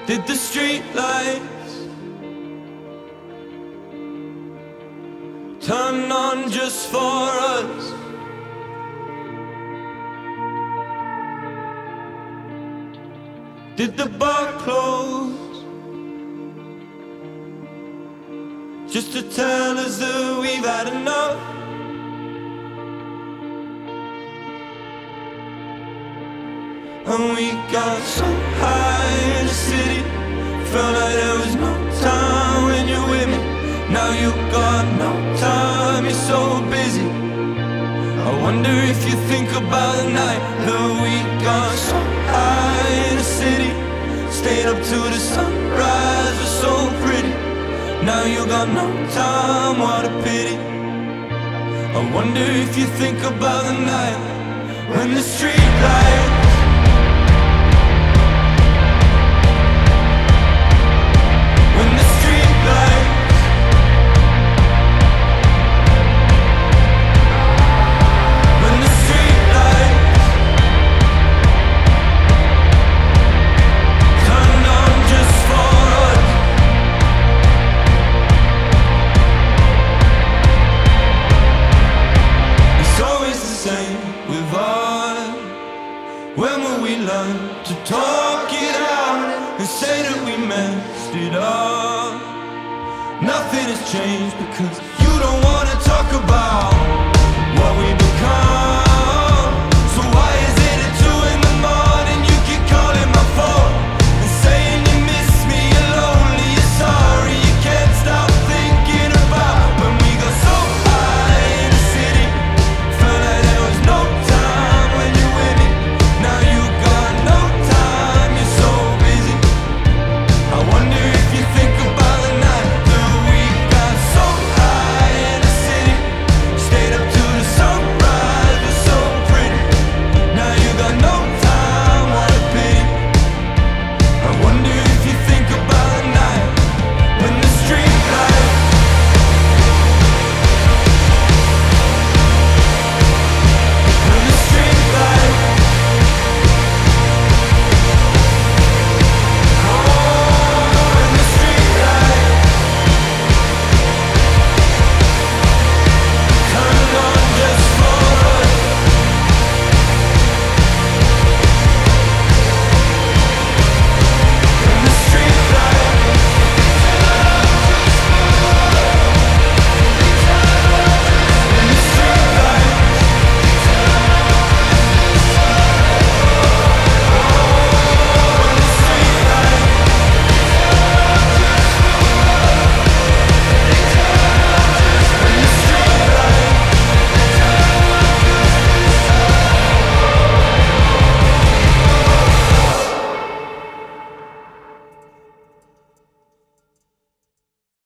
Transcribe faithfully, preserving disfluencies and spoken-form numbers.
Did the street lights turn on just for us? Did the bar close just to tell us that we've had enough? And we got so high in the city, felt like there was no time when you're with me. Now you got no time, you're so busy. I wonder if you think about the night that we got so high in the city, stayed up till the sunrise, was so pretty. Now you got no time, what a pity. I wonder if you think about the night when the street lights with us. When will we learn to talk it out and say that we messed it up? Nothing has changed because you don't wanna talk about